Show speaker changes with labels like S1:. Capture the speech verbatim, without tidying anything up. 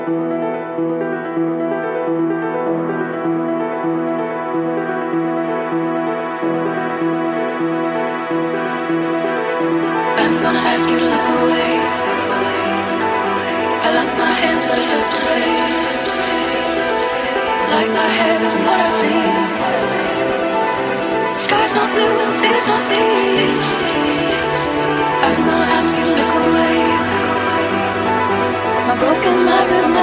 S1: I'm gonna ask you to look away. I love my hands, but it hurts to play. The life I have isn't what I see. The sky's not blue and the feels not green. I'm gonna ask you to look away. My broken life will not